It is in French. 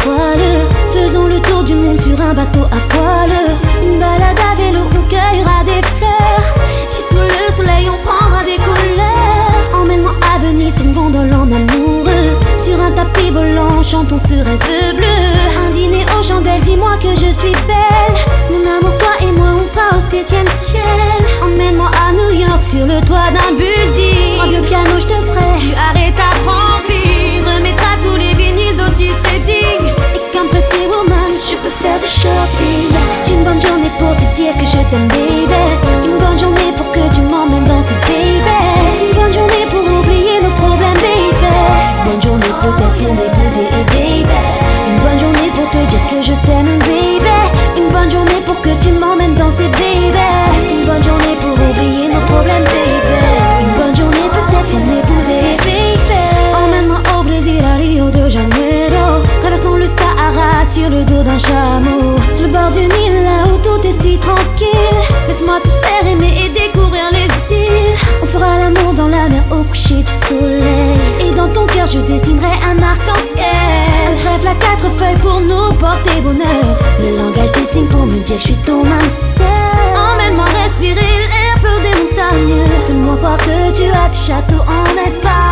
étoiles. Faisons le tour du monde sur un bateau à voile. Une balade à vélo, on cueillera des fleurs. Et sous le soleil on prendra des couleurs. Emmène-moi à Venise, une gondole en amoureux. Sur un tapis volant, chantons ce rêve bleu. Un dîner aux chandelles, dis-moi que je suis belle. Mon amour, toi et moi, on sera au 7e ciel. Emmène-moi à New York, sur le toit d'un building. Sur le piano, je te ferai. Tu arrêtes à Franklin. Remettras tous les vinyles d'Otis Redding. Et comme Pretty Woman, je peux faire du shopping. C'est une bonne journée pour te dire que je t'aime, baby. Une bonne journée pour que tu m'emmènes danser, baby. Une bonne journée pour oublier nos problèmes, baby. C'est une bonne journée peut-être pour m'épouser, baby. Une bonne journée pour te dire que je t'aime, baby. Une bonne journée pour que tu m'emmènes danser, baby. Une bonne journée pour oublier nos problèmes, baby. Une bonne journée peut-être pour m'épouser, baby. Emmène-moi au Brésil, à Rio de Janeiro. Traversons le Sahara sur le dos d'un chameau. Sur le bord du Nil, là où tout est si tranquille. Laisse-moi te faire aimer et découvrir les îles. On fera l'amour dans la mer au coucher du soleil. Et dans ton cœur je dessinerai un arc-en-ciel. Bref, la 4 feuilles pour nous porter bonheur. Le langage des signes pour me dire que je suis ton âme sœur. Emmène-moi respirer l'air pur des montagnes. Fais-moi croire que tu as des châteaux en Espagne.